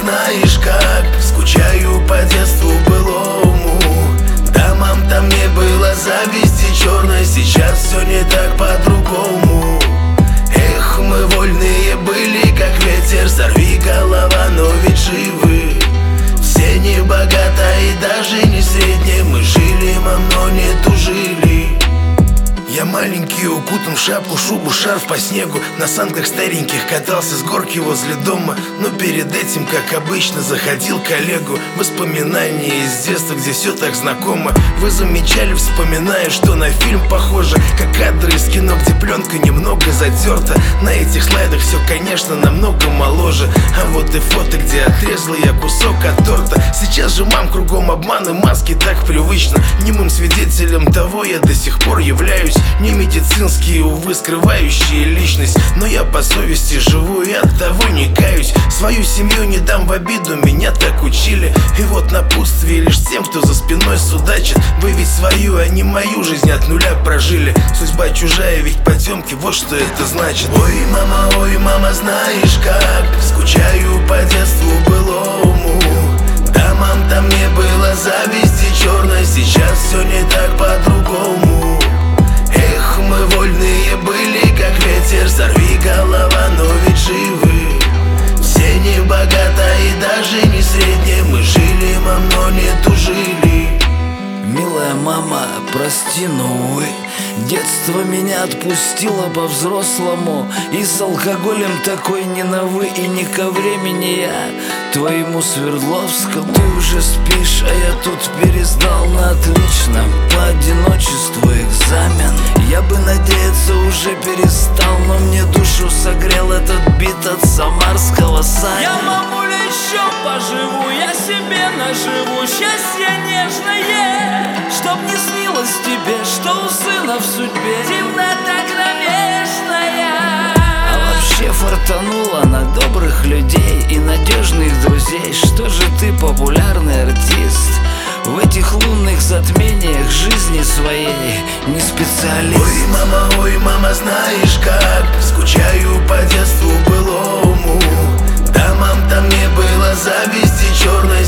знаешь как скучаю по детству былому. Домам там не было зависти черной, сейчас все не так по-другому. Эх, мы вольные были, как ветер, сорви голова, но ведь живы. Все не богато и даже не средне, мы жили, но не тужили. Я маленький, укутан в шапку, шубу, шарф по снегу. На санках стареньких катался с горки возле дома. Но перед этим, как обычно, заходил к Олегу. Воспоминания из детства, где все так знакомо. Вы замечали, вспоминая, что на фильм похоже, как кадры из кино, где пленка немного затерта. На этих слайдах все, конечно, намного моложе. А вот и фото, где отрезал я кусок от торта. Сейчас же мам кругом обман и маски, так привычно. Немым свидетелем того я до сих пор являюсь. Не медицинские, увы, скрывающие личность, но я по совести живу и от того не каюсь. Свою семью не дам в обиду, меня так учили. И вот напутствие лишь тем, кто за спиной судачит. Вы ведь свою, а не мою жизнь от нуля прожили. Судьба чужая, ведь потемки, вот что это значит. Ой, мама, знаешь как скучаю по детству былому. Домам там не было зависти черной, сейчас все не так по-другому. Эх, мы вольные были, как ветер, сорви голова, но ведь живы. Все не богато и даже не средне, мы жили, но не тужили. Милая мама, прости, но увы, детство меня отпустило по-взрослому. И с алкоголем такой не на вы и не ко времени я твоему Свердловскому. Ты уже спишь, а я тут пересдал на отлично по одиночеству экзамен. Я бы надеяться уже перестал, но мне душу согрел этот бит от самарского Саня. Я, мамуля, еще поживу, я себе наживу счастье нежное, чтоб не снилось тебе, что у сына в судьбе темнота кромешная. А вообще фартануло на добрых людей и надежных друзей. Что же ты популярный артист в этих лунных затмениях жизни своей не специалист? Ой, мама, знаешь как скучаю по детству былому. Домам там не было зависти черной,